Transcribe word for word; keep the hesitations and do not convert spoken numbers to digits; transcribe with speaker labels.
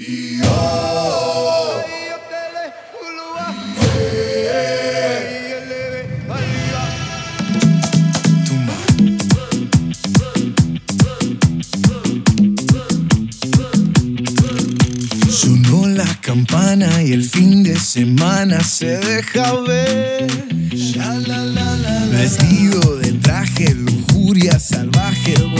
Speaker 1: Sonó la campana y el fin de semana se deja ver. Vestido de traje, lujuria salvaje.